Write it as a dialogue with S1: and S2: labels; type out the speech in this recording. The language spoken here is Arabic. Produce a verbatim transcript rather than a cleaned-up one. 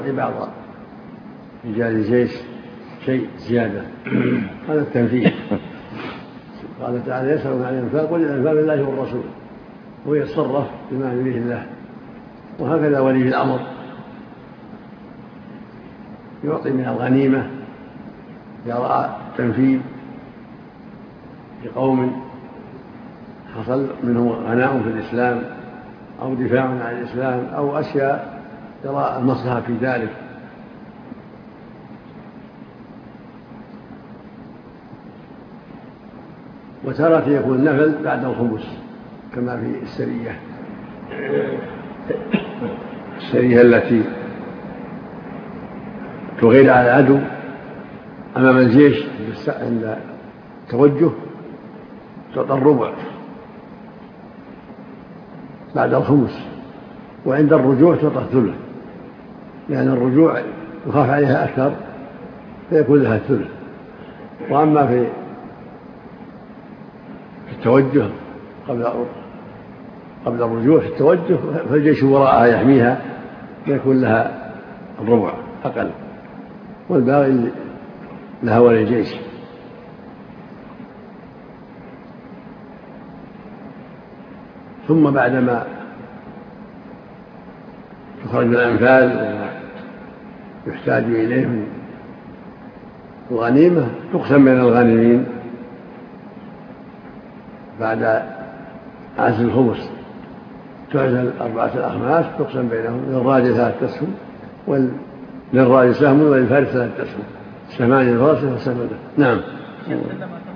S1: بعض رجال الجيش شيء زيادة هذا التنفيذ. قال تعالى يسألون عن الأنفاق قل الأنفاق لله والرسول ويتصرف بما يريد الله. وهكذا ولي الأمر يعطي من الغنيمة يرى تنفيذ لقوم حصل منهم غناء في الإسلام أو دفاع عن الإسلام أو أشياء يرى المصلحة في ذلك. وتارة يكون النفل بعد الخمس كما في السرية السرية التي تغير على العدو أمام الجيش عند توجه تعطى الربع بعد الخمس، وعند الرجوع تعطى الثلث، لأن الرجوع يخاف عليها أكثر فيكون لها الثلث. وأما في التوجه قبل قبل الرجوع في التوجه فالجيش وراءها يحميها فيكون لها الربع أقل، والباقي لها وللجيش. ثم بعدما تخرج من الأنفال ويحتاج إليه من الغنيمة تقسم بين الغانمين بعد عزل الخمس، تعزل أربعة الأخماس تقسم بينهم، للراجل ثلاثة أسهم وللراجل سهم وللفارس ثلاثة أسهم، سهمان للفارس وسهمان. نعم.